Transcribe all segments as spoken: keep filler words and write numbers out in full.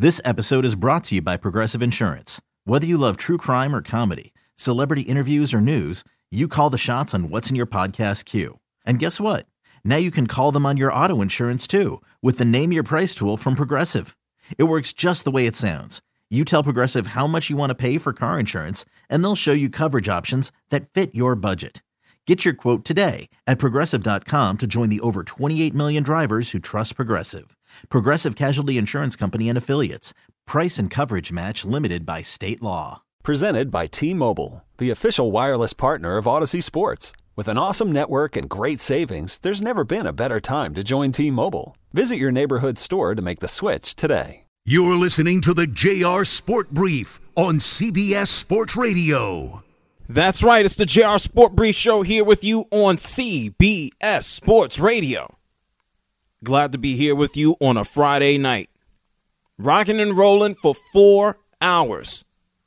This episode is brought to you by Progressive Insurance. Whether you love true crime or comedy, celebrity interviews or news, you call the shots on what's in your podcast queue. And guess what? Now you can call them on your auto insurance too with the Name Your Price tool from Progressive. It works just the way it sounds. You tell Progressive how much you want to pay for car insurance, and they'll show you coverage options that fit your budget. Get your quote today at Progressive dot com to join the over twenty-eight million drivers who trust Progressive. Progressive Casualty Insurance Company and Affiliates. Price and coverage match limited by state law. Presented by T-Mobile, the official wireless partner of Odyssey Sports. With an awesome network and great savings, there's never been a better time to join T-Mobile. Visit your neighborhood store to make the switch today. You're listening to the J R Sport Brief on C B S Sports Radio. That's right. It's the J R Sport Brief Show here with you on C B S Sports Radio. Glad to be here with you on a Friday night. Rocking and rolling for four hours.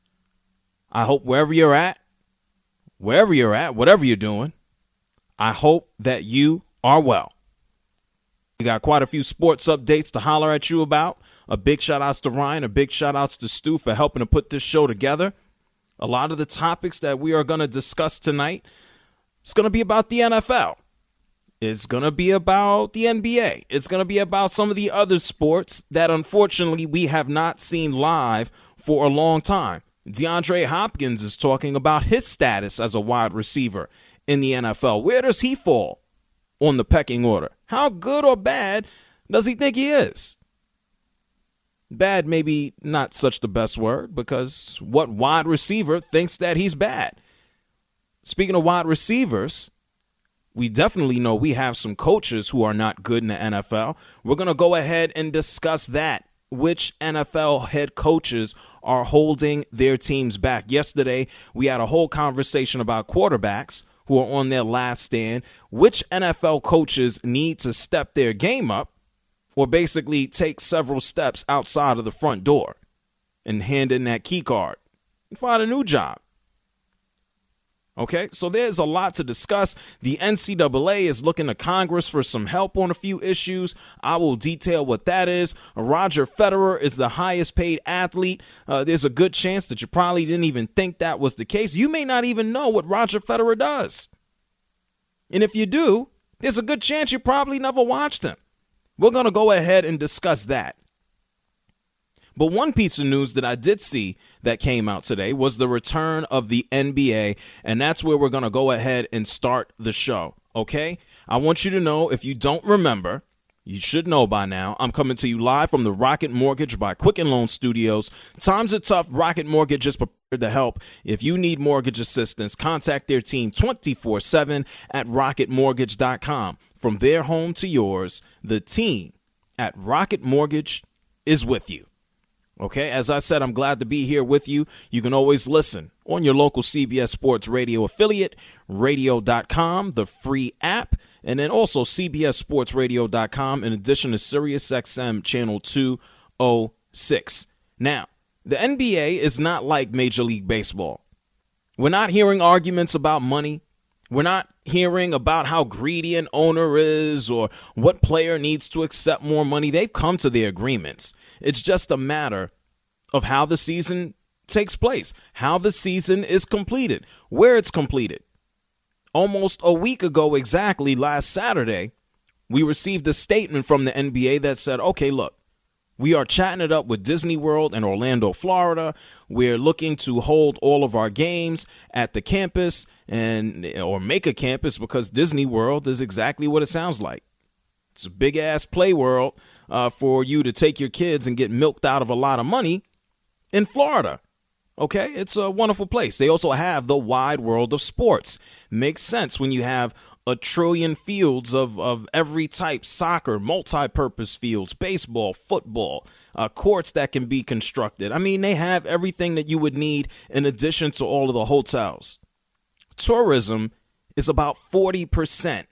I hope wherever you're at, wherever you're at, whatever you're doing, I hope that you are well. We got quite a few sports updates to holler at you about. A big shout outs to Ryan, a big shout outs to Stu for helping to put this show together. A lot of the topics that we are going to discuss tonight is going to be about the N F L. It's going to be about the N B A. It's going to be about some of the other sports that unfortunately we have not seen live for a long time. DeAndre Hopkins is talking about his status as a wide receiver in the N F L. Where does he fall on the pecking order? How good or bad does he think he is? Bad, maybe not such the best word, because what wide receiver thinks that he's bad? Speaking of wide receivers, we definitely know we have some coaches who are not good in the N F L. We're going to go ahead and discuss that. Which N F L head coaches are holding their teams back? Yesterday, we had a whole conversation about quarterbacks who are on their last stand. Which N F L coaches need to step their game up or basically take several steps outside of the front door and hand in that key card and find a new job? Okay, so there's a lot to discuss. The N C double A is looking to Congress for some help on a few issues. I will detail what that is. Roger Federer is the highest paid athlete. Uh, there's a good chance that you probably didn't even think that was the case. You may not even know what Roger Federer does. And if you do, there's a good chance you probably never watched him. We're going to go ahead and discuss that. But one piece of news that I did see that came out today was the return of the N B A, and that's where we're going to go ahead and start the show, okay? I want you to know, if you don't remember, you should know by now, I'm coming to you live from the Rocket Mortgage by Quicken Loan Studios. Times are tough. Rocket Mortgage is prepared to help. If you need mortgage assistance, contact their team twenty-four seven at rocket mortgage dot com. From their home to yours, the team at Rocket Mortgage is with you. Okay, as I said, I'm glad to be here with you. You can always listen on your local C B S Sports Radio affiliate, radio dot com, the free app, and then also C B S Sports Radio dot com, in addition to Sirius X M channel two oh six. Now, the N B A is not like Major League Baseball. We're not hearing arguments about money. We're not hearing about how greedy an owner is or what player needs to accept more money. They've come to their agreements. It's just a matter of how the season takes place, how the season is completed, where it's completed. Almost a week ago exactly, last Saturday, we received a statement from the N B A that said, okay, look, we are chatting it up with Disney World in Orlando, Florida. We're looking to hold all of our games at the campus and or make a campus, because Disney World is exactly what it sounds like. It's a big-ass play world uh, for you to take your kids and get milked out of a lot of money in Florida. Okay, it's a wonderful place. They also have the wide world of sports. Makes sense when you have a trillion fields of, of every type: soccer, multi-purpose fields, baseball, football, uh, courts that can be constructed. I mean, they have everything that you would need in addition to all of the hotels. Tourism is about forty percent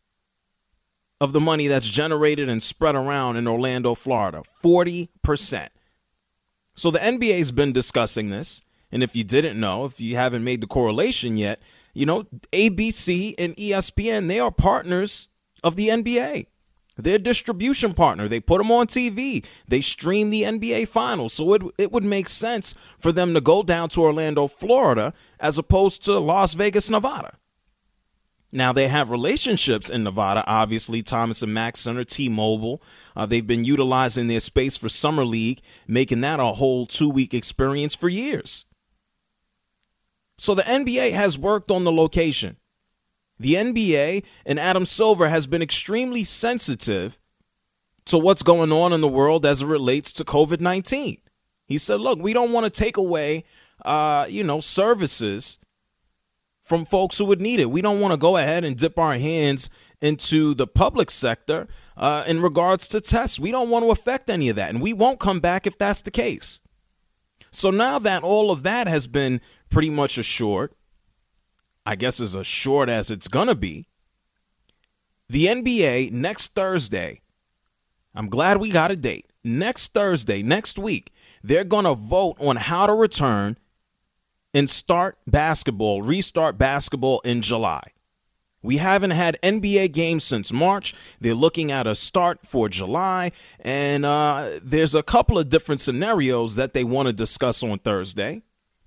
of the money that's generated and spread around in Orlando, Florida. forty percent. So the N B A's been discussing this. And if you didn't know, if you haven't made the correlation yet, you know, A B C and E S P N, they are partners of the N B A. Their distribution partner. They put them on T V. They stream the N B A Finals. So it, it would make sense for them to go down to Orlando, Florida, as opposed to Las Vegas, Nevada. Now, they have relationships in Nevada, obviously, Thomas and Mack Center, T-Mobile. Uh, they've been utilizing their space for Summer League, making that a whole two-week experience for years. So the N B A has worked on the location. The N B A and Adam Silver has been extremely sensitive to what's going on in the world as it relates to covid nineteen. He said, look, we don't want to take away, uh, you know, services from folks who would need it. We don't want to go ahead and dip our hands into the public sector uh, in regards to tests. We don't want to affect any of that, and we won't come back if that's the case. So now that all of that has been pretty much assured, I guess as assured as it's going to be, the N B A next Thursday, I'm glad we got a date, next Thursday, next week, they're going to vote on how to return and start basketball, restart basketball in July. We haven't had N B A games since March. They're looking at a start for July, and uh, there's a couple of different scenarios that they want to discuss on Thursday.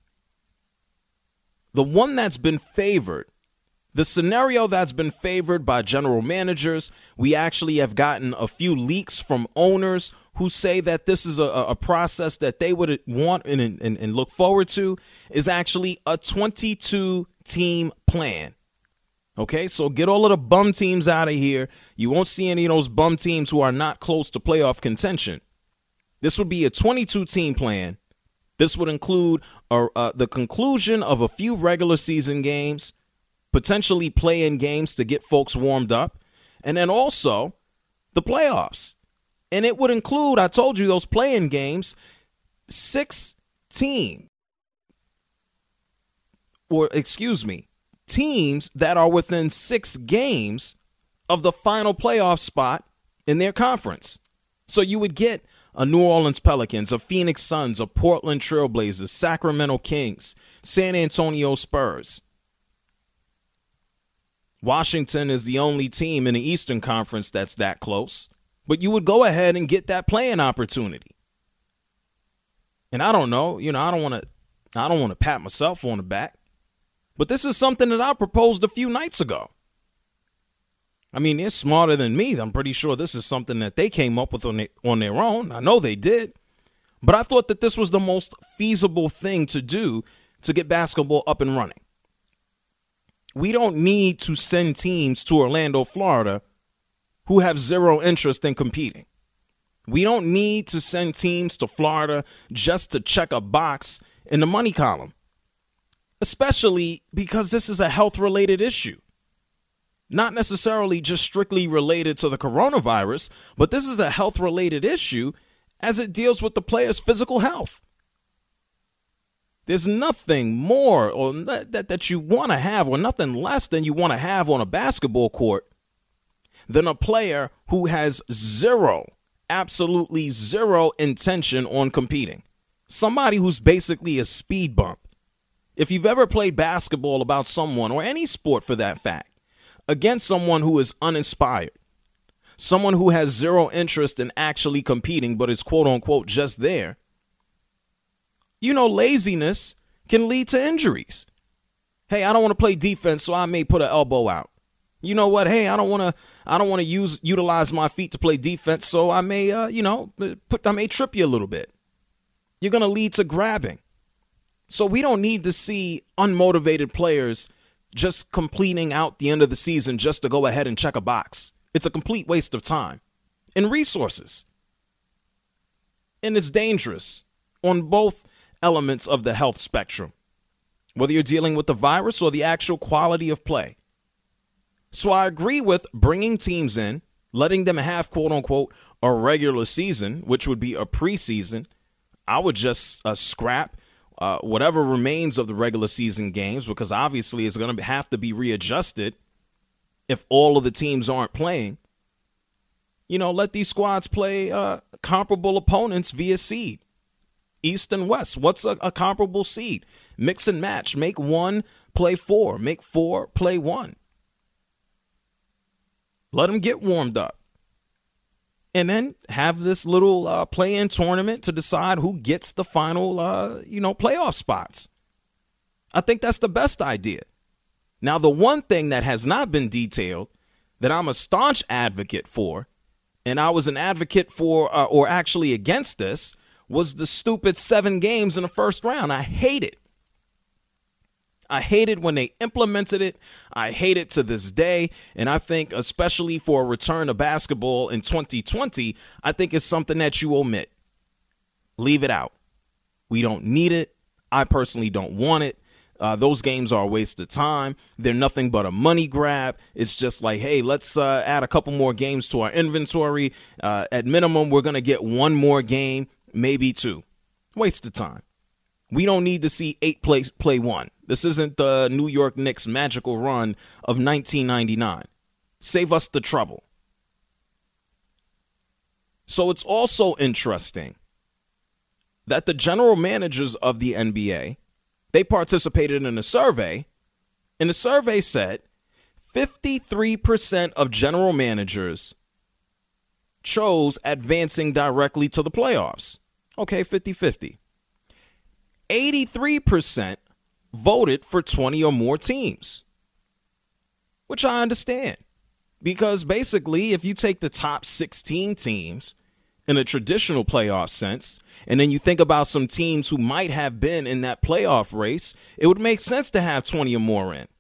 The one that's been favored, the scenario that's been favored by general managers, we actually have gotten a few leaks from owners who say that this is a, a process that they would want and, and, and look forward to, is actually a twenty-two team plan. Okay, so get all of the bum teams out of here. You won't see any of those bum teams who are not close to playoff contention. This would be a twenty-two team plan. This would include uh, uh, the conclusion of a few regular season games, potentially play-in games to get folks warmed up, and then also the playoffs. And it would include, I told you, those play-in games, sixteen, or excuse me, teams that are within six games of the final playoff spot in their conference. So you would get a New Orleans Pelicans, a Phoenix Suns, a Portland Trailblazers, Sacramento Kings, San Antonio Spurs. Washington is the only team in the Eastern Conference that's that close. But you would go ahead and get that playing opportunity. And I don't know, you know, I don't want to I don't want to pat myself on the back. But this is something that I proposed a few nights ago. I mean, they're smarter than me. I'm pretty sure this is something that they came up with on their, on their own. I know they did. But I thought that this was the most feasible thing to do to get basketball up and running. We don't need to send teams to Orlando, Florida, who have zero interest in competing. We don't need to send teams to Florida just to check a box in the money column, especially because this is a health-related issue. Not necessarily just strictly related to the coronavirus, but this is a health-related issue as it deals with the player's physical health. There's nothing more or that, that, that you want to have, or nothing less than you want to have on a basketball court than a player who has zero, absolutely zero intention on competing. Somebody who's basically a speed bump. If you've ever played basketball about someone, or any sport for that fact, against someone who is uninspired, someone who has zero interest in actually competing but is quote unquote just there, you know, laziness can lead to injuries. Hey, I don't want to play defense, so I may put an elbow out. You know what? Hey, I don't want to. I don't want to use utilize my feet to play defense, so I may, uh, you know, put. I may trip you a little bit. You're going to lead to grabbing. So we don't need to see unmotivated players just completing out the end of the season just to go ahead and check a box. It's a complete waste of time and resources. And it's dangerous on both elements of the health spectrum, whether you're dealing with the virus or the actual quality of play. So I agree with bringing teams in, letting them have, quote unquote, a regular season, which would be a preseason. I would just uh, scrap Uh, whatever remains of the regular season games, because obviously it's going to have to be readjusted if all of the teams aren't playing. You know, let these squads play uh, comparable opponents via seed. East and West, what's a, a comparable seed? Mix and match. Make one play four. Make four play one. Let them get warmed up. and then have this little uh, play-in tournament to decide who gets the final, uh, you know, playoff spots. I think that's the best idea. Now, the one thing that has not been detailed that I'm a staunch advocate for, and I was an advocate for, uh, or actually against this, was the stupid seven games in the first round. I hate it. I hate it when they implemented it. I hate it to this day. And I think especially for a return to basketball in twenty twenty, I think it's something that you omit. Leave it out. We don't need it. I personally don't want it. Uh, those games are a waste of time. They're nothing but a money grab. It's just like, hey, let's uh, add a couple more games to our inventory. Uh, at minimum, we're going to get one more game, maybe two. Waste of time. We don't need to see eight play, play one. This isn't the New York Knicks magical run of nineteen ninety-nine. Save us the trouble. So it's also interesting that the general managers of the N B A, they participated in a survey, and the survey said fifty-three percent of general managers chose advancing directly to the playoffs. Okay, fifty-fifty. eighty-three percent voted for twenty or more teams, which I understand. Because basically, if you take the top sixteen teams in a traditional playoff sense, and then you think about some teams who might have been in that playoff race, it would make sense to have twenty or more in.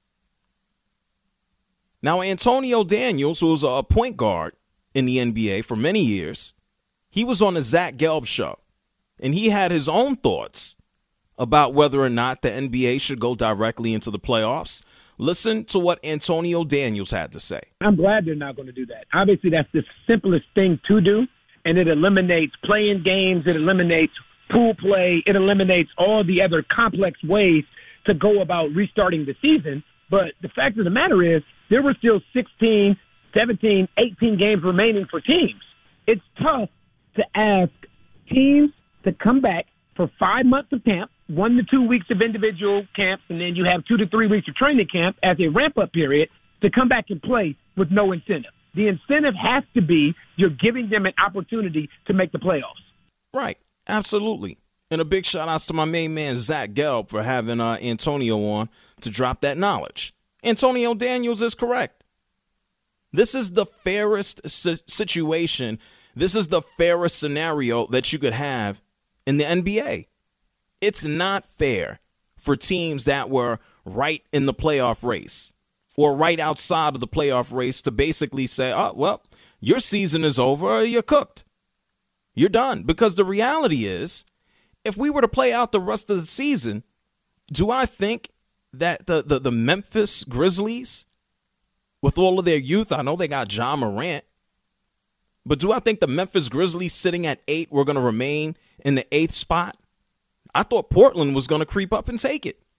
Now, Antonio Daniels, who was a point guard in the N B A for many years, he was on the Zach Gelb show, and he had his own thoughts about whether or not the N B A should go directly into the playoffs. Listen to what Antonio Daniels had to say. I'm glad they're not going to do that. Obviously, that's the simplest thing to do, and it eliminates playing games. It eliminates pool play. It eliminates all the other complex ways to go about restarting the season. But the fact of the matter is there were still sixteen, seventeen, eighteen games remaining for teams. It's tough to ask teams to come back for five months of camp, one to two weeks of individual camps, and then you have two to three weeks of training camp as a ramp-up period to come back and play with no incentive. The incentive has to be you're giving them an opportunity to make the playoffs. Right. Absolutely. And a big shout-outs to my main man, Zach Gelb, for having uh, Antonio on to drop that knowledge. Antonio Daniels is correct. This is the fairest si- situation. This is the fairest scenario that you could have in the N B A. It's not fair for teams that were right in the playoff race or right outside of the playoff race to basically say, oh, well, your season is over, you're cooked. You're done. Because the reality is, if we were to play out the rest of the season, do I think that the, the, the Memphis Grizzlies, with all of their youth, I know they got Ja Morant, but do I think the Memphis Grizzlies sitting at eight were going to remain in the eighth spot? I thought Portland was going to creep up and take it.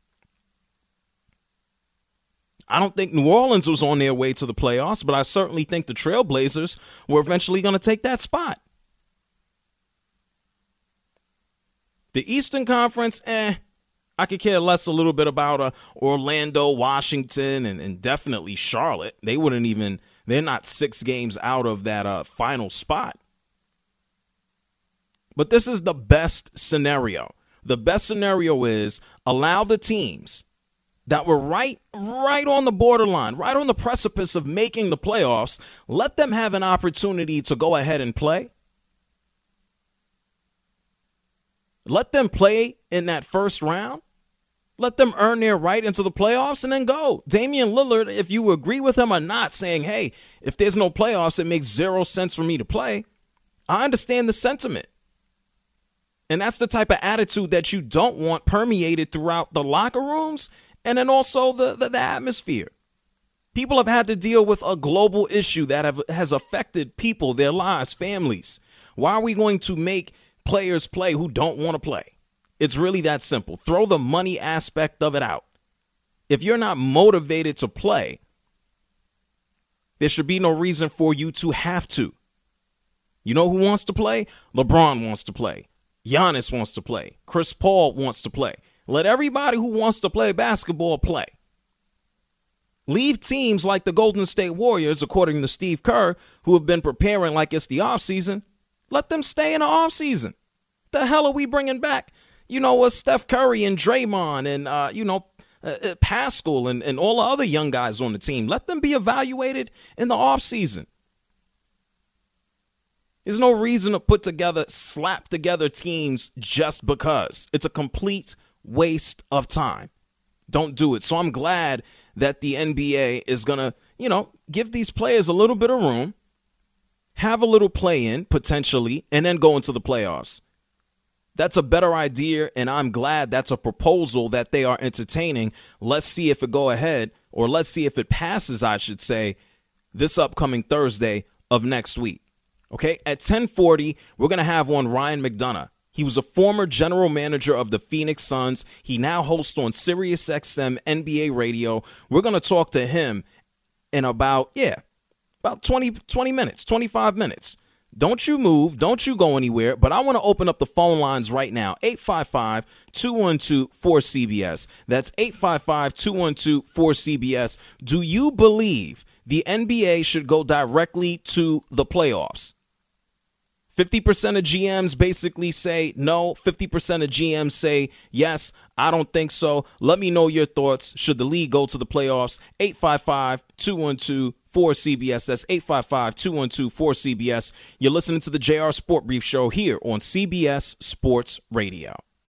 I don't think New Orleans was on their way to the playoffs, but I certainly think the Trailblazers were eventually going to take that spot. The Eastern Conference, eh, I could care less a little bit about uh, Orlando, Washington, and, and definitely Charlotte. They wouldn't even, they're not six games out of that uh, final spot. But this is the best scenario. The best scenario is allow the teams that were right, right on the borderline, right on the precipice of making the playoffs, let them have an opportunity to go ahead and play. Let them play in that first round. Let them earn their right into the playoffs and then go. Damian Lillard, if you agree with him or not, saying, hey, if there's no playoffs, it makes zero sense for me to play. I understand the sentiment. And that's the type of attitude that you don't want permeated throughout the locker rooms and then also the, the, the atmosphere. People have had to deal with a global issue that have, has affected people, their lives, families. Why are we going to make players play who don't want to play? It's really that simple. Throw the money aspect of it out. If you're not motivated to play, there should be no reason for you to have to. You know who wants to play? LeBron wants to play. Giannis wants to play. Chris Paul wants to play. Let everybody who wants to play basketball play. Leave teams like the Golden State Warriors, according to Steve Kerr, who have been preparing like it's the offseason, let them stay in the offseason. The hell are we bringing back? You know, uh, Steph Curry and Draymond and, uh, you know, uh, uh, Pascal and, and all the other young guys on the team. Let them be evaluated in the offseason. There's no reason to put together, slap together teams just because. It's a complete waste of time. Don't do it. So I'm glad that the N B A is going to, you know, give these players a little bit of room, have a little play-in potentially, and then go into the playoffs. That's a better idea, and I'm glad that's a proposal that they are entertaining. Let's see if it go ahead, or let's see if it passes, I should say, this upcoming Thursday of next week. Okay, at ten forty, we're going to have on Ryan McDonough. He was a former general manager of the Phoenix Suns. He now hosts on Sirius X M N B A radio. We're going to talk to him in about, yeah, about twenty, twenty minutes, twenty-five minutes. Don't you move. Don't you go anywhere. But I want to open up the phone lines right now. eight five five, two one two, four C B S. That's eight five five, two one two, four C B S. Do you believe the N B A should go directly to the playoffs? fifty percent of G Ms basically say no. fifty percent of G Ms say yes. I don't think so. Let me know your thoughts. Should the league go to the playoffs? eight five five, two one two, four C B S. That's eight five five, two one two, four C B S. You're listening to the J R Sport Brief Show here on C B S Sports Radio.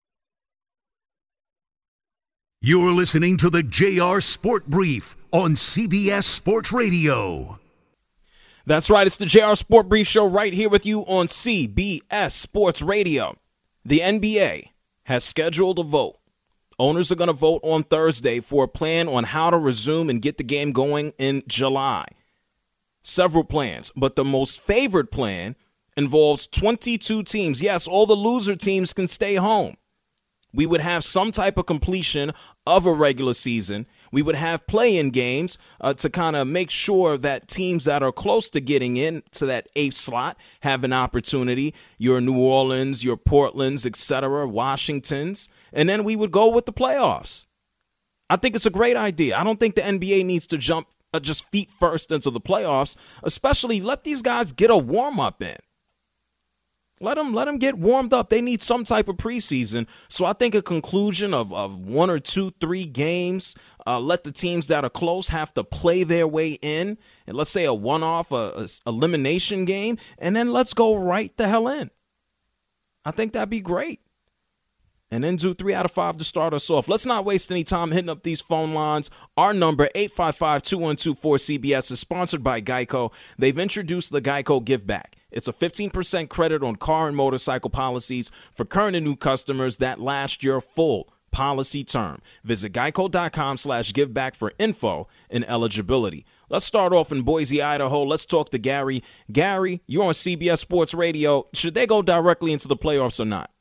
You're listening to the J R Sport Brief on C B S Sports Radio. That's right. It's the J R Sport Brief Show right here with you on C B S Sports Radio. The N B A has scheduled a vote. Owners are going to vote on Thursday for a plan on how to resume and get the game going in July. Several plans, but the most favored plan involves twenty-two teams. Yes, all the loser teams can stay home. We would have some type of completion of a regular season. We would have play-in games uh, to kind of make sure that teams that are close to getting in to that eighth slot have an opportunity. Your New Orleans, your Portlands, et cetera, Washingtons. And then we would go with the playoffs. I think it's a great idea. I don't think the N B A needs to jump uh, just feet first into the playoffs, especially let these guys get a warm-up in. Let them, let them get warmed up. They need some type of preseason. So I think a conclusion of, of one or two, three games, uh, let the teams that are close have to play their way in. And let's say a one-off a, a elimination game, and then let's go right the hell in. I think that'd be great. And then do three out of five to start us off. Let's not waste any time hitting up these phone lines. Our number, eight five five, two one two, four C B S, is sponsored by Geico. They've introduced the Geico Give Back. It's a fifteen percent credit on car and motorcycle policies for current and new customers that last your full policy term. Visit geico.com slash give back for info and eligibility. Let's start off in Boise, Idaho. Let's talk to Gary. Gary, you're on C B S Sports Radio. Should they go directly into the playoffs or not?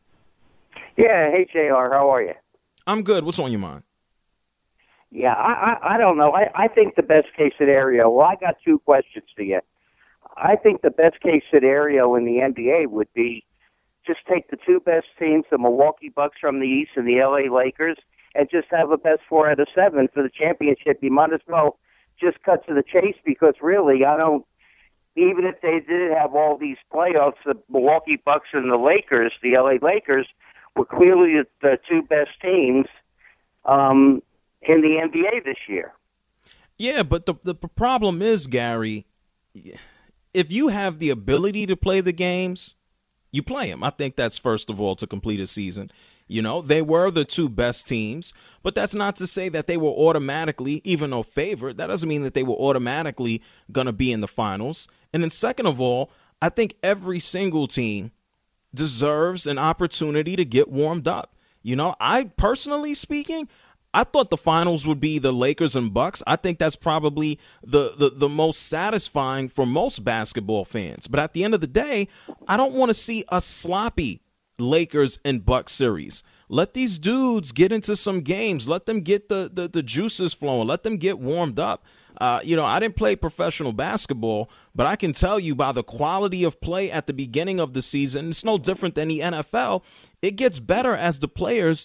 Yeah, hey, J R, how are you? I'm good. What's on your mind? Yeah, I, I, I don't know. I, I think the best case scenario, well, I got two questions to you. I think the best case scenario in the N B A would be just take the two best teams, the Milwaukee Bucks from the East and the L A Lakers, and just have a best four out of seven for the championship. You might as well just cut to the chase because really, I don't, even if they did have all these playoffs, the Milwaukee Bucks and the Lakers, the L A Lakers, were clearly the two best teams um, in the N B A this year. Yeah, but the the problem is, Gary, if you have the ability to play the games, you play them. I think that's first of all to complete a season. You know, they were the two best teams, but that's not to say that they were automatically, even though favored, that doesn't mean that they were automatically going to be in the finals. And then second of all, I think every single team deserves an opportunity to get warmed up. You know, I personally speaking, I thought the finals would be the Lakers and Bucks. I think that's probably the, the, the most satisfying for most basketball fans. But at the end of the day, I don't want to see a sloppy Lakers and Bucks series. Let these dudes get into some games. Let them get the, the, the juices flowing. Let them get warmed up. Uh, you know, I didn't play professional basketball, but I can tell you by the quality of play at the beginning of the season, it's no different than the N F L. It gets better as the players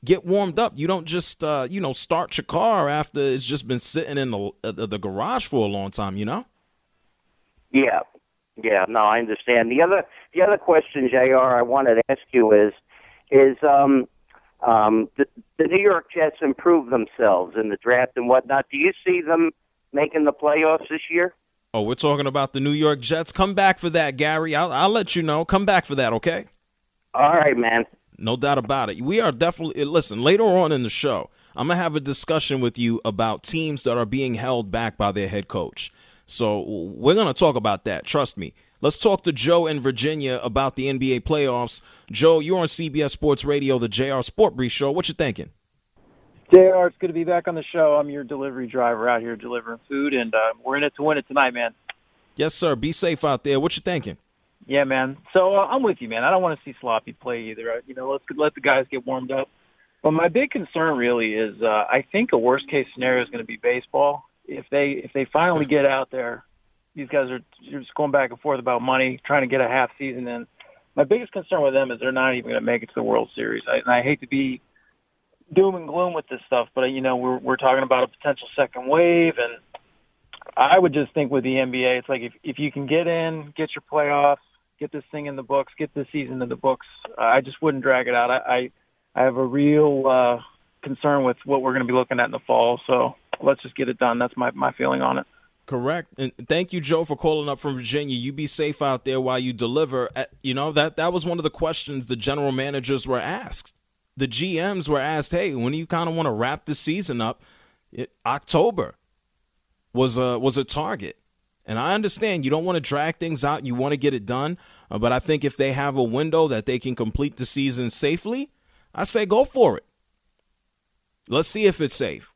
get warmed up. You don't just, uh, you know, start your car after it's just been sitting in the, uh, the garage for a long time, you know? Yeah. Yeah, no, I understand. The other the other question, J R, I wanted to ask you is, is um, um, the, the New York Jets improve themselves in the draft and whatnot. Do you see them making the playoffs this year? Oh, we're talking about the New York Jets. Come back for that, Gary. I'll, I'll let you know. Come back for that, okay? All right, man. No doubt about it. We are definitely – listen, later on in the show, I'm going to have a discussion with you about teams that are being held back by their head coach. So we're going to talk about that. Trust me. Let's talk to Joe in Virginia about the N B A playoffs. Joe, you're on C B S Sports Radio, the J R Sport Brief Show. What you thinking? J R, it's good to be back on the show. I'm your delivery driver out here delivering food, and uh, we're in it to win it tonight, man. Yes, sir. Be safe out there. What you thinking? Yeah, man. So uh, I'm with you, man. I don't want to see sloppy play either. Uh, you know, let's let the guys get warmed up. But my big concern really is uh, I think a worst-case scenario is going to be baseball. If they if they finally get out there, these guys are just going back and forth about money, trying to get a half season in. My biggest concern with them is they're not even going to make it to the World Series. I, and I hate to be doom and gloom with this stuff, but, you know, we're we're talking about a potential second wave, and I would just think with the N B A, it's like if, if you can get in, get your playoffs, get this thing in the books, get this season in the books, I just wouldn't drag it out. I, I, I have a real uh, concern with what we're going to be looking at in the fall, so let's just get it done. That's my, my feeling on it. Correct. And thank you, Joe, for calling up from Virginia. You be safe out there while you deliver. You know, that, that was one of the questions the general managers were asked. The G Ms were asked, hey, when do you kind of want to wrap the season up? It, October was a, was a target. And I understand you don't want to drag things out. You want to get it done. Uh, but I think if they have a window that they can complete the season safely, I say go for it. Let's see if it's safe.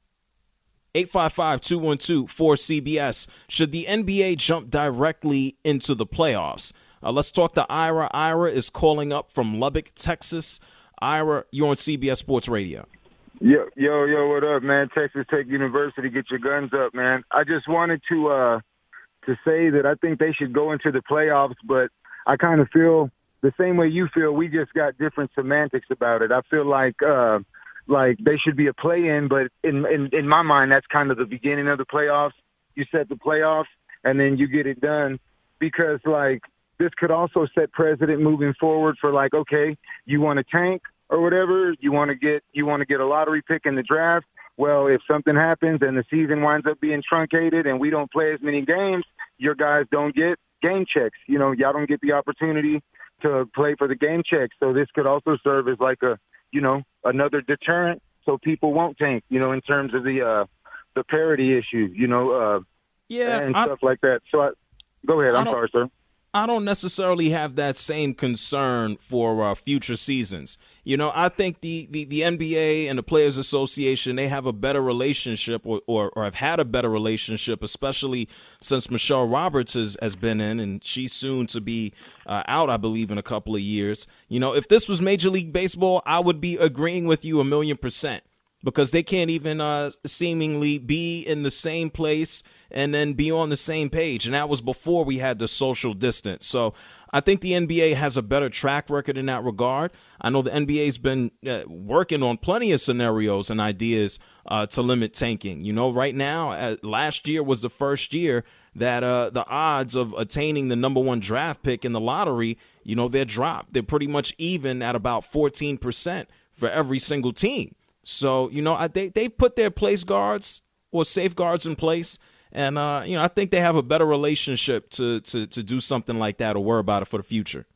eight five five, two one two, four C B S. Should the N B A jump directly into the playoffs? Uh, let's talk to Ira. Ira is calling up from Lubbock, Texas. Ira, you're on C B S Sports Radio. Yo, yo, yo, what up, man? Texas Tech University, get your guns up, man. I just wanted to uh, to say that I think they should go into the playoffs, but I kind of feel the same way you feel. We just got different semantics about it. I feel like uh, – like they should be a play-in, but in, in in my mind, that's kind of the beginning of the playoffs. You set the playoffs, and then you get it done because, like, this could also set precedent moving forward for, like, okay, you want to tank or whatever, you want to get you want to get a lottery pick in the draft. Well, if something happens and the season winds up being truncated and we don't play as many games, your guys don't get game checks. You know, y'all don't get the opportunity to play for the game checks. So this could also serve as like a you know, another deterrent so people won't tank, you know, in terms of the uh, the parity issue, you know, uh, yeah, and I, stuff like that. So I, go ahead. I'm sorry, sir. I don't necessarily have that same concern for uh, future seasons. You know, I think the, the, the N B A and the Players Association, they have a better relationship or, or, or have had a better relationship, especially since Michelle Roberts has, has been in, and she's soon to be uh, out, I believe, in a couple of years. You know, if this was Major League Baseball, I would be agreeing with you a million percent. Because they can't even uh, seemingly be in the same place and then be on the same page. And that was before we had the social distance. So I think the N B A has a better track record in that regard. I know the N B A's been uh, working on plenty of scenarios and ideas uh, to limit tanking. You know, right now, uh, last year was the first year that uh, the odds of attaining the number one draft pick in the lottery, you know, they're dropped. They're pretty much even at about fourteen percent for every single team. So, you know, I, they, they put their place guards or safeguards in place. And, uh, you know, I think they have a better relationship to, to, to do something like that or worry about it for the future.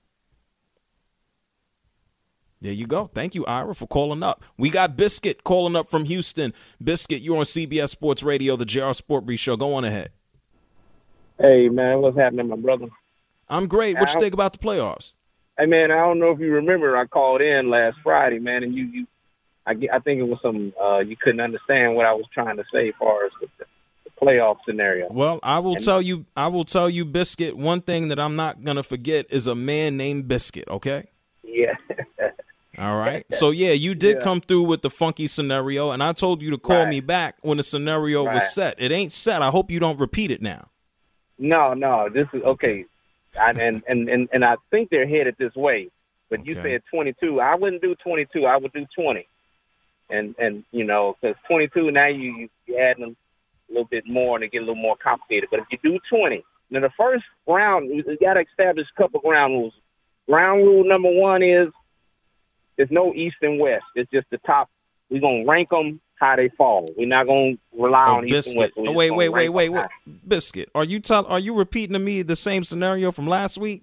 There you go. Thank you, Ira, for calling up. We got Biscuit calling up from Houston. Biscuit, you're on C B S Sports Radio, the J R Sport Brief Show. Go on ahead. Hey, man, what's happening, my brother? I'm great. What you think about the playoffs? Hey, man, I don't know if you remember, I called in last Friday, man, and you, you I, I think it was some, uh, you couldn't understand what I was trying to say as far as with the, the playoff scenario. Well, I will and, tell you, I will tell you, Biscuit, one thing that I'm not going to forget is a man named Biscuit, okay? Yeah. All right. So, yeah, you did yeah. come through with the funky scenario, and I told you to call right. me back when the scenario right. was set. It ain't set. I hope you don't repeat it now. No, no, this is, okay, I, and, and, and, and I think they're headed this way. But Okay. you said twenty-two. I wouldn't do twenty-two. I would do twenty. And, and you know, because twenty-two, now you, you add them a little bit more and it get a little more complicated. But if you do twenty, now the first round, you got to establish a couple ground rules. Ground rule number one is there's no East and West. It's just the top. We're going to rank them how they fall. We're not going to rely Oh, on East and West. Biscuit. We're Oh, just wait, gonna wait, wait, rank wait, them wait. high. Biscuit, are you tell, Are you repeating to me the same scenario from last week?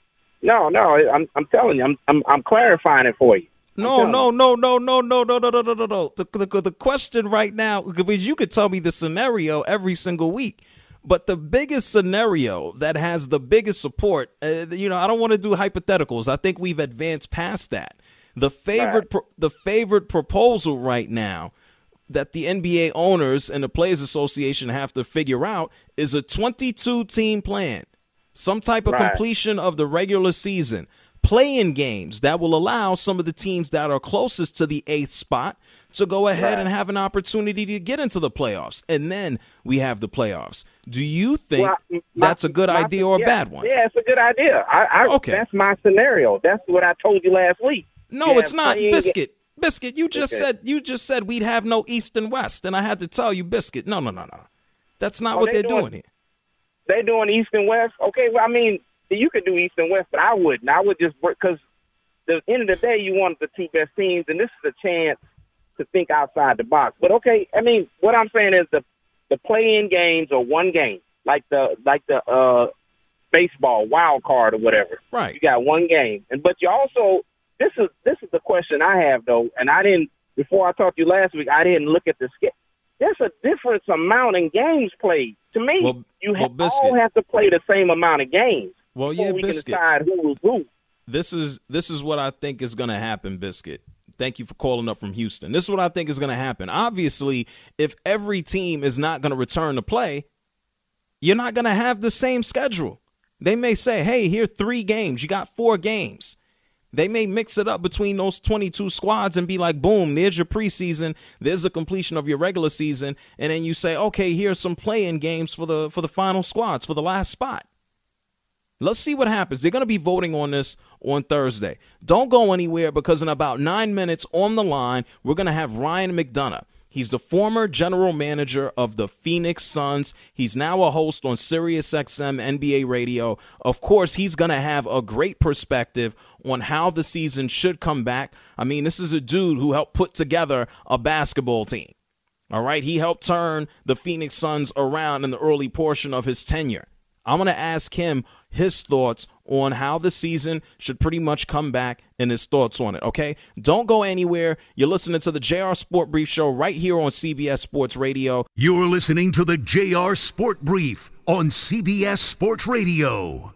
No, no, I'm I'm telling you, I'm I'm, I'm clarifying it for you. No, no, no, no, no, no, no, no, no, no, no, no. The, the, the question right now, because you could tell me the scenario every single week, but the biggest scenario that has the biggest support, uh, you know, I don't want to do hypotheticals. I think we've advanced past that. The favorite, Right. pro- the favorite proposal right now that the N B A owners and the Players Association have to figure out is a twenty-two team plan, some type of Right. completion of the regular season, play-in games that will allow some of the teams that are closest to the eighth spot to go ahead Right. and have an opportunity to get into the playoffs. And then we have the playoffs. Do you think Well, my- that's a good my- idea or a yeah, bad one? Yeah, it's a good idea. I, I Okay. That's my scenario. That's what I told you last week. No, You it's have not, playing- Biscuit. Biscuit, you just Okay. said you just said we'd have no East and West, and I had to tell you, Biscuit. No, no, no, no. That's not Oh, what they they're doing- doing here. They doing East and West. Okay, well, I mean, you could do East and West, but I wouldn't. I would just because the end of the day, you want the two best teams, and this is a chance to think outside the box. But okay, I mean, what I'm saying is the the play-in games are one game, like the like the uh, baseball wild card or whatever. Right. You got one game, and but you also this is this is the question I have though, and I didn't before I talked to you last week. I didn't look at the schedule. There's a difference amount in games played. To me, Well- you well, ha- Biscuit. all have to play the same amount of games. Well, before yeah, we Biscuit. can decide who was who. This is this is what I think is going to happen, Biscuit. Thank you for calling up from Houston. This is what I think is going to happen. Obviously, if every team is not going to return to play, you're not going to have the same schedule. They may say, hey, here are three games. You got four games. They may mix it up between those twenty-two squads and be like, boom, there's your preseason. There's the completion of your regular season. And then you say, okay, here's some play-in games for the for the final squads, for the last spot. Let's see what happens. They're going to be voting on this on Thursday. Don't go anywhere because in about nine minutes on the line, we're going to have Ryan McDonough. He's the former general manager of the Phoenix Suns. He's now a host on Sirius X M N B A radio. Of course, he's going to have a great perspective on how the season should come back. I mean, this is a dude who helped put together a basketball team. All right, he helped turn the Phoenix Suns around in the early portion of his tenure. I'm going to ask him his thoughts on how the season should pretty much come back and his thoughts on it, okay? Don't go anywhere. You're listening to the J R Sport Brief Show right here on C B S Sports Radio. You're listening to the J R Sport Brief on C B S Sports Radio.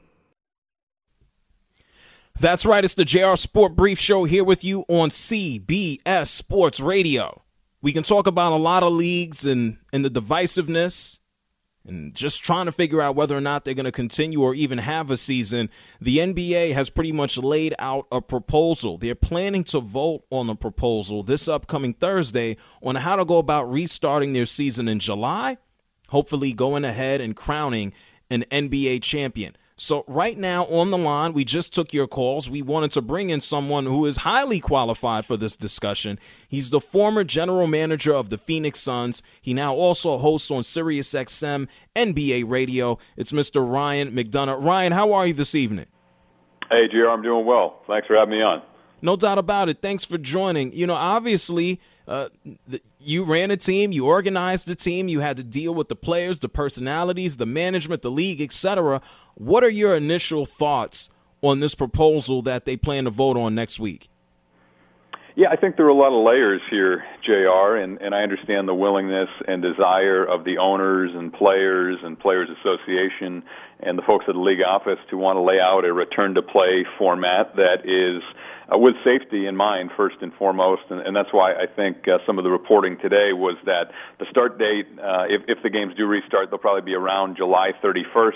That's right. It's the J R Sport Brief Show here with you on C B S Sports Radio. We can talk about a lot of leagues and, and the divisiveness and just trying to figure out whether or not they're going to continue or even have a season. The N B A has pretty much laid out a proposal. They're planning to vote on the proposal this upcoming Thursday on how to go about restarting their season in July, hopefully going ahead and crowning an N B A champion. So right now on the line, we just took your calls. We wanted to bring in someone who is highly qualified for this discussion. He's the former general manager of the Phoenix Suns. He now also hosts on Sirius X M N B A radio. It's Mister Ryan McDonough. Ryan, how are you this evening? Hey, J R, I'm doing well. Thanks for having me on. No doubt about it. Thanks for joining. You know, obviously, uh, th- you ran a team, you organized the team, you had to deal with the players, the personalities, the management, the league, et cetera. What are your initial thoughts on this proposal that they plan to vote on next week? Yeah, I think there are a lot of layers here, J R, and, and I understand the willingness and desire of the owners and players and Players Association and the folks at the league office to want to lay out a return-to-play format that is uh, with safety in mind first and foremost, and, and that's why I think uh, some of the reporting today was that the start date, uh, if, if the games do restart, they'll probably be around July thirty-first.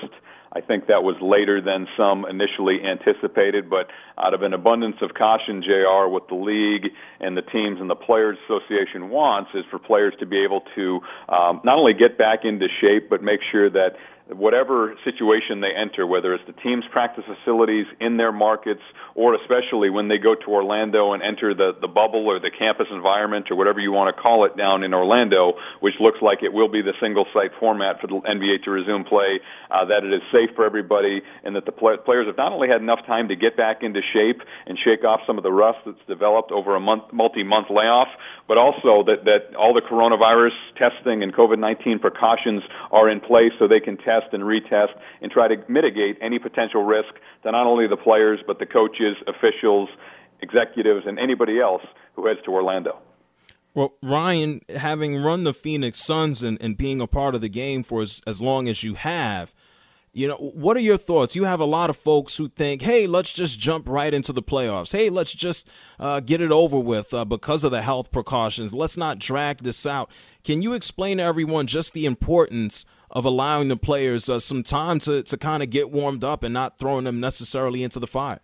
I think that was later than some initially anticipated, but out of an abundance of caution, J R, what the league and the teams and the Players Association wants is for players to be able to um, not only get back into shape, but make sure that whatever situation they enter, whether it's the team's practice facilities in their markets, or especially when they go to Orlando and enter the, the bubble or the campus environment or whatever you want to call it down in Orlando, which looks like it will be the single-site format for the N B A to resume play, uh, that it is safe for everybody, and that the play- players have not only had enough time to get back into shape and shake off some of the rust that's developed over a month, multi-month layoff, but also that, that all the coronavirus testing and COVID nineteen precautions are in place so they can test and retest and try to mitigate any potential risk to not only the players but the coaches, officials, executives, and anybody else who heads to Orlando. Well, Ryan, having run the Phoenix Suns and, and being a part of the game for as, as long as you have, you know, what are your thoughts? You have a lot of folks who think, hey, let's just jump right into the playoffs. Hey, let's just uh, get it over with uh, because of the health precautions. Let's not drag this out. Can you explain to everyone just the importance of allowing the players uh, some time to, to kind of get warmed up and not throwing them necessarily into the fire?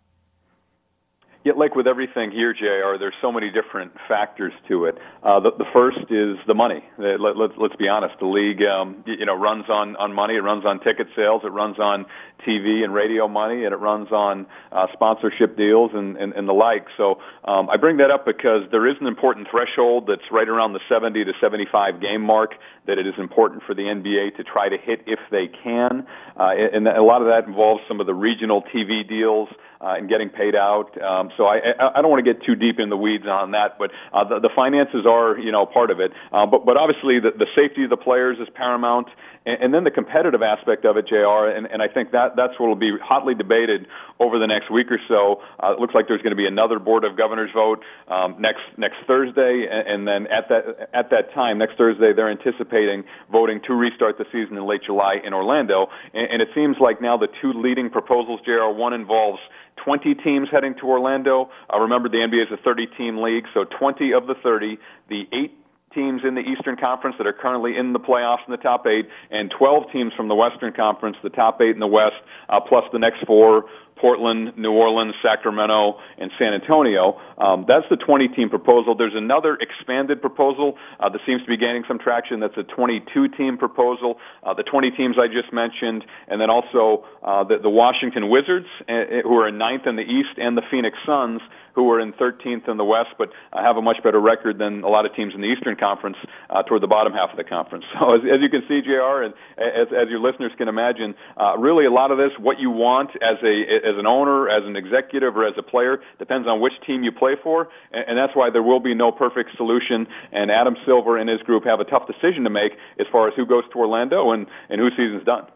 Yet, like with everything here, J R, there's so many different factors to it. Uh, the, the first is the money. Uh, let, let, let's be honest. The league, um, you know, runs on, on money. It runs on ticket sales. It runs on T V and radio money, and it runs on uh, sponsorship deals and, and, and the like. So um, I bring that up because there is an important threshold that's right around the seventy to seventy-five game mark that it is important for the N B A to try to hit if they can. Uh, and a lot of that involves some of the regional T V deals uh, and getting paid out. Um, so I, I don't want to get too deep in the weeds on that, but uh, the, the finances are, you know, part of it. Uh, but, but obviously the, the safety of the players is paramount. And, and then the competitive aspect of it, J R, and, and I think that that's what will be hotly debated over the next week or so. Uh, it looks like there's going to be another Board of Governors vote um, next next Thursday, and, and then at that at that time, next Thursday, they're anticipating voting to restart the season in late July in Orlando. And, and it seems like now the two leading proposals, J R, one involves twenty teams heading to Orlando. Uh, remember, the N B A is a thirty-team league, so twenty of the thirty, the eight teams in the Eastern Conference that are currently in the playoffs in the top eight, and twelve teams from the Western Conference, the top eight in the West, uh, plus the next four, Portland, New Orleans, Sacramento, and San Antonio. Um, that's the twenty-team proposal. There's another expanded proposal uh, that seems to be gaining some traction. That's a twenty-two team proposal. Uh, the twenty teams I just mentioned, and then also uh, the, the Washington Wizards, uh, who are in ninth in the East, and the Phoenix Suns, who are in thirteenth in the West, but uh, have a much better record than a lot of teams in the Eastern Conference uh, toward the bottom half of the conference. So as, as you can see, J R, and as, as your listeners can imagine, uh, really a lot of this, what you want as a as an owner, as an executive, or as a player, depends on which team you play for, and, and that's why there will be no perfect solution, and Adam Silver and his group have a tough decision to make as far as who goes to Orlando and, and whose season's done.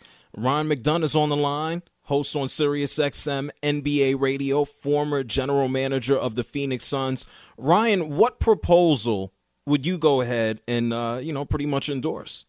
Ron McDonough is on the line. Host on Sirius X M N B A Radio, former general manager of the Phoenix Suns. Ryan, what proposal would you go ahead and, uh, you know, pretty much endorse?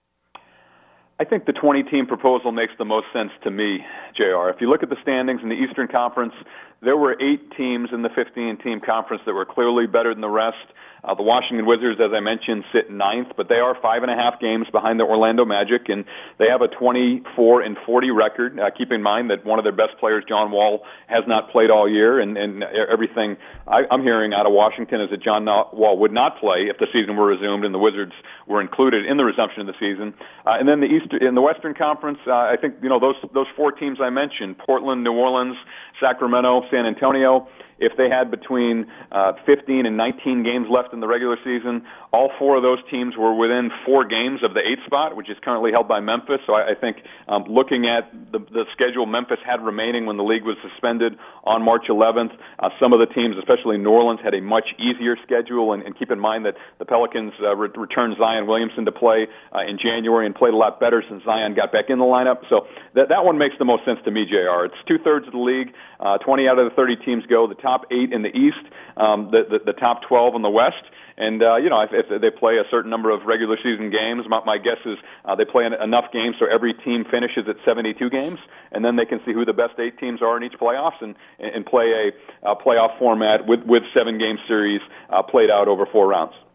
I think the twenty-team proposal makes the most sense to me, J R. If you look at the standings in the Eastern Conference, there were eight teams in the fifteen-team conference that were clearly better than the rest. Uh, the Washington Wizards, as I mentioned, sit ninth, but they are five and a half games behind the Orlando Magic, and they have a twenty-four and forty record. Uh, keep in mind that one of their best players, John Wall, has not played all year, and, and everything I, I'm hearing out of Washington is that John Wall would not play if the season were resumed, and the Wizards were included in the resumption of the season. Uh, and then the East, in the Western Conference, uh, I think you know those those four teams I mentioned: Portland, New Orleans, Sacramento, San Antonio. If they had between uh, fifteen and nineteen games left in the regular season, all four of those teams were within four games of the eighth spot, which is currently held by Memphis. So I, I think um, looking at the, the schedule Memphis had remaining when the league was suspended on March eleventh, uh, some of the teams, especially New Orleans, had a much easier schedule. And, and keep in mind that the Pelicans uh, re- returned Zion Williamson to play uh, in January and played a lot better since Zion got back in the lineup. So that, that one makes the most sense to me, J R. It's two-thirds of the league. Uh, twenty out of the thirty teams go. The top eight in the East, um, the, the, the top twelve in the West. And, uh, you know, if, if they play a certain number of regular season games, my, my guess is uh, they play enough games so every team finishes at seventy-two games, and then they can see who the best eight teams are in each playoffs and, and play a, a playoff format with, with seven-game series uh, played out over four rounds.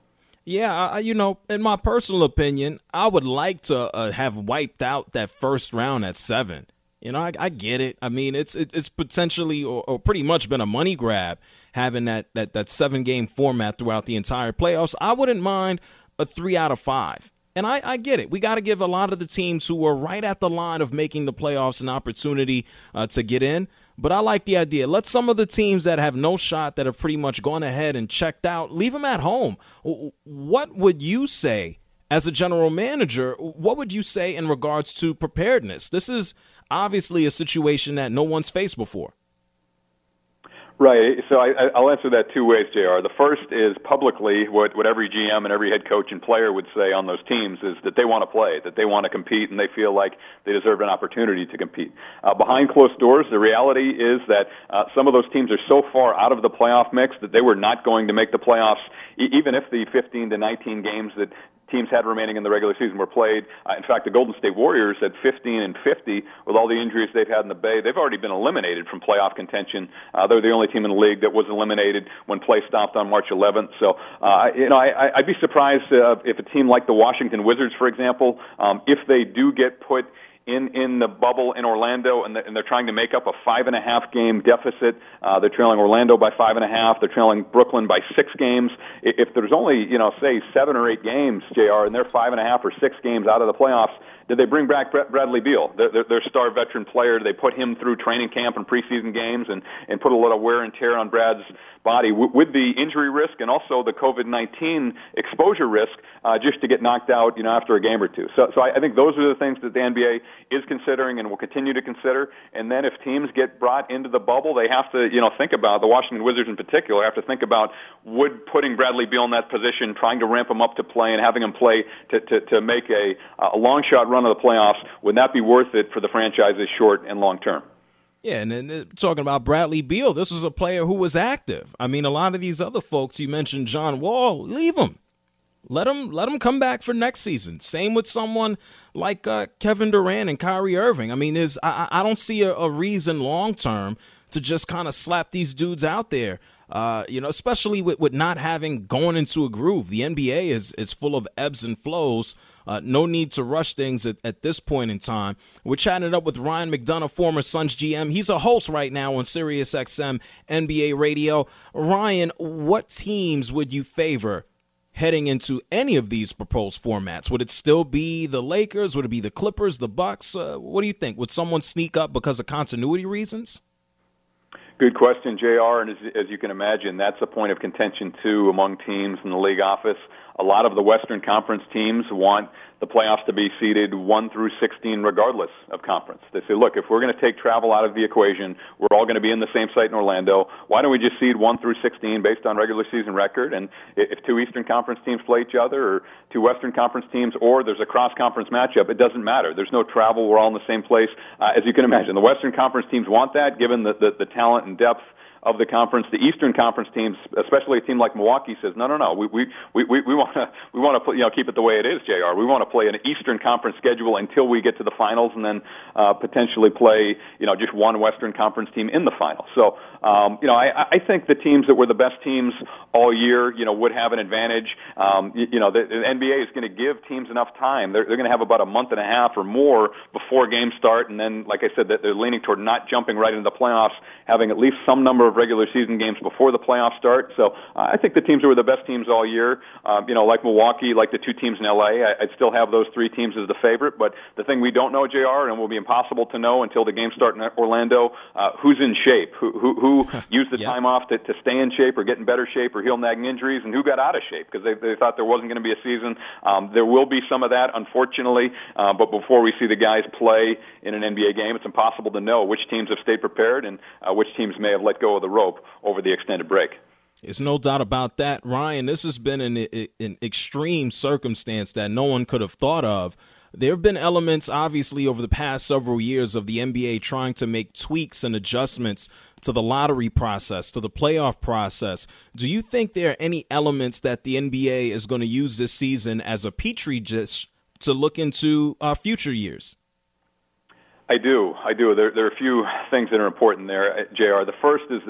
Yeah, I, you know, in my personal opinion, I would like to uh, have wiped out that first round at seven. You know, I, I get it. I mean, it's it, it's potentially or, or pretty much been a money grab having that, that, that seven-game format throughout the entire playoffs. I wouldn't mind a three out of five. And I, I get it. We got to give a lot of the teams who are right at the line of making the playoffs an opportunity uh, to get in. But I like the idea. Let some of the teams that have no shot, that have pretty much gone ahead and checked out, leave them at home. What would you say as a general manager? What would you say in regards to preparedness? This is obviously a situation that no one's faced before. Right. So I, I'll answer that two ways, J R. The first is publicly what, what every G M and every head coach and player would say on those teams is that they want to play, that they want to compete, and they feel like they deserve an opportunity to compete. Uh, behind closed doors, the reality is that uh, some of those teams are so far out of the playoff mix that they were not going to make the playoffs, e- even if the fifteen to nineteen games that teams had remaining in the regular season were played. Uh, in fact, the Golden State Warriors at fifteen and fifty, with all the injuries they've had in the Bay, they've already been eliminated from playoff contention. Uh, they're the only team in the league that was eliminated when play stopped on March eleventh. So, uh, you know, I, I'd be surprised uh, if a team like the Washington Wizards, for example, um, if they do get put in in the bubble in Orlando, and, the, and they're trying to make up a five and a half game deficit. Uh, they're trailing Orlando by five and a half. They're trailing Brooklyn by six games. If there's only, you know, say seven or eight games, J R, and they're five and a half or six games out of the playoffs, did they bring back Bradley Beal, their, their, their star veteran player? They put him through training camp and preseason games and, and put a lot of wear and tear on Brad's body with the injury risk and also the COVID nineteen exposure risk uh, just to get knocked out, you know, after a game or two. So, so I, I think those are the things that the N B A is considering and will continue to consider. And then if teams get brought into the bubble, they have to, you know, think about, the Washington Wizards in particular, have to think about would putting Bradley Beal in that position, trying to ramp him up to play and having him play to, to, to make a, a long shot run of the playoffs, would that be worth it for the franchises short and long term? Yeah, and then talking about Bradley Beal, this was a player who was active. I mean, a lot of these other folks, you mentioned John Wall, leave him. Let him let him come back for next season. Same with someone like uh, Kevin Durant and Kyrie Irving. I mean, there's I, I don't see a, a reason long term to just kind of slap these dudes out there. Uh, you know, especially with, with not having going into a groove. The N B A is is full of ebbs and flows. Uh, no need to rush things at, at this point in time. We're chatting it up with Ryan McDonough, former Suns G M. He's a host right now on Sirius X M N B A Radio. Ryan, what teams would you favor heading into any of these proposed formats? Would it still be the Lakers? Would it be the Clippers, the Bucks? Uh, what do you think? Would someone sneak up because of continuity reasons? Good question, J R. And as, as you can imagine, that's a point of contention, too, among teams in the league office. A lot of the Western Conference teams want the playoffs to be seeded one through sixteen regardless of conference. They say, look, if we're going to take travel out of the equation, we're all going to be in the same site in Orlando. Why don't we just seed one through sixteen based on regular season record? And if two Eastern Conference teams play each other, or two Western Conference teams, or there's a cross-conference matchup, it doesn't matter. There's no travel. We're all in the same place. Uh, as you can imagine, the Western Conference teams want that, given the, the, the talent and depth of the conference. The Eastern Conference teams, especially a team like Milwaukee, says no, no, no. We we we we want to we want to you know keep it the way it is, J R. We want to play an Eastern Conference schedule until we get to the finals, and then uh, potentially play you know just one Western Conference team in the finals. So um, you know I I think the teams that were the best teams all year you know would have an advantage. Um, you, you know the, the N B A is going to give teams enough time. They're they're going to have about a month and a half or more before games start, and then like I said, that they're leaning toward not jumping right into the playoffs, having at least some number of regular season games before the playoffs start. So uh, I think the teams that were the best teams all year, um, you know, like Milwaukee, like the two teams in L A, I, I'd still have those three teams as the favorite. But the thing we don't know, J R, and will be impossible to know until the games start in Orlando, uh, who's in shape, who who, who used the yep. time off to, to stay in shape or get in better shape or heal nagging injuries, and who got out of shape because they, they thought there wasn't going to be a season. Um, there will be some of that, unfortunately, uh, but before we see the guys play in an N B A game, it's impossible to know which teams have stayed prepared and uh, which teams may have let go of the rope over the extended break. There's no doubt about that, Ryan. This has been an, an extreme circumstance that no one could have thought of. There have been elements, obviously, over the past several years of the N B A trying to make tweaks and adjustments to the lottery process, to the playoff process. Do you think there are any elements that the N B A is going to use this season as a petri dish to look into uh, future years? I do. I do. There, there are a few things that are important there, J R. The first is that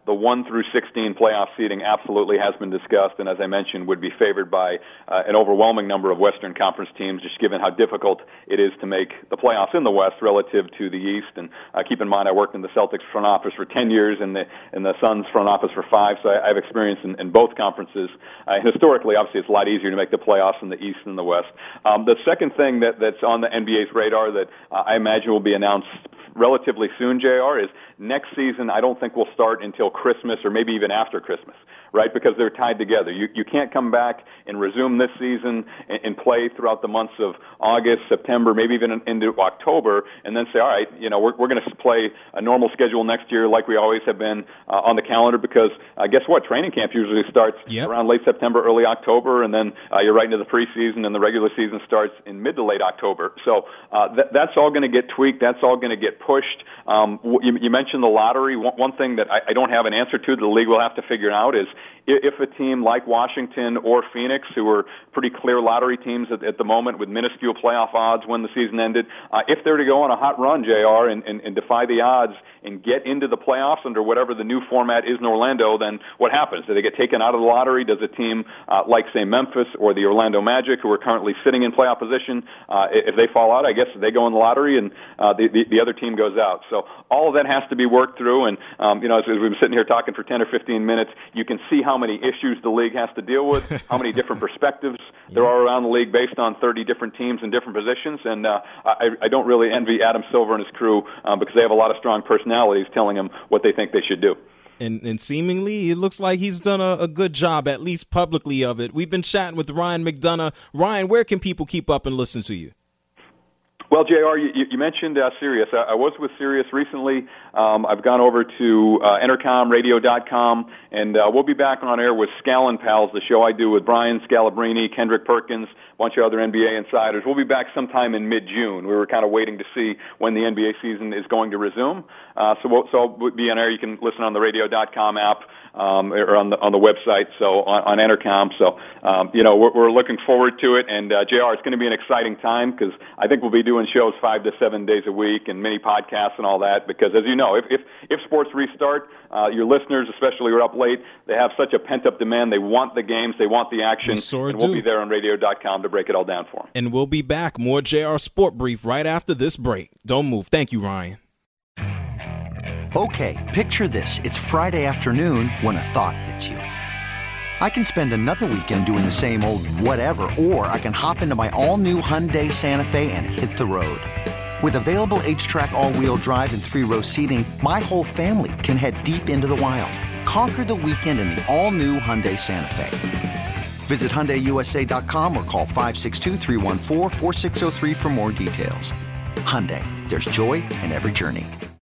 the one through sixteen playoff seeding absolutely has been discussed, and as I mentioned, would be favored by uh, an overwhelming number of Western Conference teams, just given how difficult it is to make the playoffs in the West relative to the East. And uh, keep in mind, I worked in the Celtics front office for ten years and the, and the Suns front office for five, so I, I have experience in, in both conferences. Uh, historically, obviously, it's a lot easier to make the playoffs in the East than the West. Um, the second thing that, that's on the N B A's radar that uh, I imagine will be announced relatively soon, J R, is next season I don't think will start until Christmas or maybe even after Christmas, right? Because they're tied together. You you can't come back and resume this season and, and play throughout the months of August, September, maybe even into October, and then say, all right, you know, we're we're going to play a normal schedule next year like we always have been uh, on the calendar, because uh, guess what? Training camp usually starts yep. around late September, early October, and then uh, you're right into the preseason, and the regular season starts in mid to late October. So uh, th- that's all going to get tweaked. That's all going to get pushed. Um, you, you mentioned the lottery. One, one thing that I, I don't have an answer to, the league will have to figure out, is if a team like Washington or Phoenix, who are pretty clear lottery teams at, at the moment with minuscule playoff odds when the season ended, uh, if they're to go on a hot run, J R, and, and, and defy the odds and get into the playoffs under whatever the new format is in Orlando, then what happens? Do they get taken out of the lottery? Does a team uh, like, say, Memphis or the Orlando Magic, who are currently sitting in playoff position, uh, if they fall out, I guess they go in the lottery and uh, the, the, the other team goes out. So all of that has to be worked through, and um, you know, as, as we've been sitting here talking for ten or fifteen minutes, you can see how many issues the league has to deal with, how many different perspectives yeah. there are around the league based on thirty different teams in different positions, and uh, I, I don't really envy Adam Silver and his crew um, because they have a lot of strong personalities telling them what they think they should do. And, and seemingly, it looks like he's done a, a good job, at least publicly, of it. We've been chatting with Ryan McDonough. Ryan, where can people keep up and listen to you? Well, J R, you, you mentioned uh, Sirius. I, I was with Sirius recently. Um, I've gone over to uh, Entercom Radio dot com, and uh, we'll be back on air with Scallon Pals, the show I do with Brian Scalabrine, Kendrick Perkins, a bunch of other N B A insiders. We'll be back sometime in mid-June. We were kind of waiting to see when the N B A season is going to resume. Uh, so, we'll, so we'll be on air. You can listen on the radio dot com app. Um, or on the on the website, so on, on Entercom. So, um, you know, we're, we're looking forward to it. And, uh, J R, it's going to be an exciting time because I think we'll be doing shows five to seven days a week and many podcasts and all that because, as you know, if if, if sports restart, uh, your listeners, especially who are up late, they have such a pent-up demand. They want the games. They want the action. Sure and we'll do. be there on radio dot com to break it all down for them. And we'll be back. More J R Sport Brief right after this break. Don't move. Thank you, Ryan. Okay, picture this. It's Friday afternoon when a thought hits you. I can spend another weekend doing the same old whatever, or I can hop into my all-new Hyundai Santa Fe and hit the road. With available H-Track all-wheel drive and three-row seating, my whole family can head deep into the wild. Conquer the weekend in the all-new Hyundai Santa Fe. Visit Hyundai U S A dot com or call five six two, three one four, four six zero three for more details. Hyundai, there's joy in every journey.